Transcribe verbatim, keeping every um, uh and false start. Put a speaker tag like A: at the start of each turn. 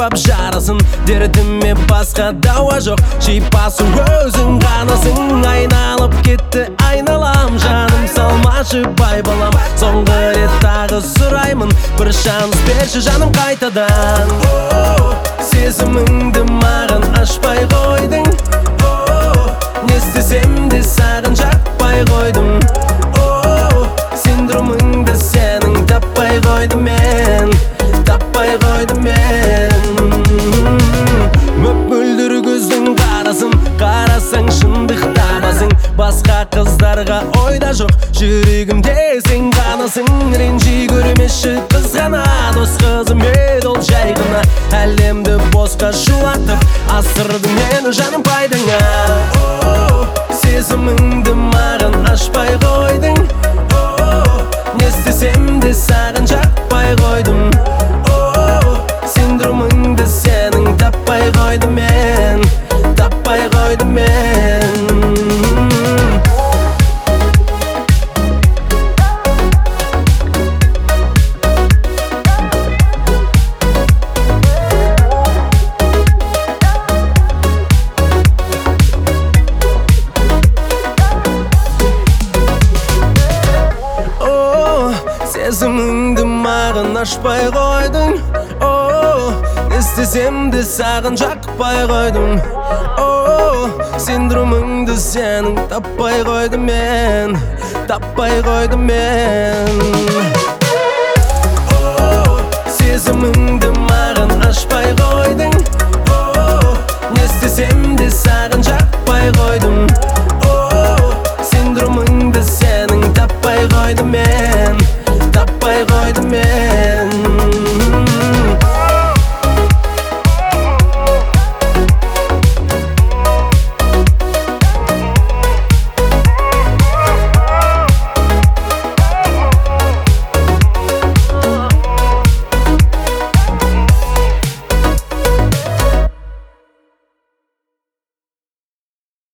A: шипап жарасын, дертіме басқа дауа жоқ. Шипасың өзің ғанасың, айналып кетті айналам. Жаным салмашы бай балам, соңғы рет тағы сұраймын, бір шанс берші жаным қайтадан. Сезіміңді маған ашпай қойдың, не істесем де саған жақпай қойдым. Синдромыңды сенің таппай қойдым мен, таппай қойдым мен. Мөп-мөлдір көздің қарасын, қарасаң шындық табасың. Басқа қыздарға ойда жоқ, жүрегімде сен ғанасың. Ренжи көрмеші қызғана, дос қызым еді ол жай ғана. Әлемді босқа шулатып, асырдың мені жаным пайдаңа. Сезіміңді маған ашпай қойдың, не істесем де саған жақпай қойдым. Синдромыңды сенің таппай қойдым мен, таппай қойдым мен. Сезіміңді маған ашпай қойдың, не істесем де саған жақпай қойдым. Синдромыңды сенің таппай қойдым мен, таппай қойдым мен. Сезіміңді маған ашпай қойдың,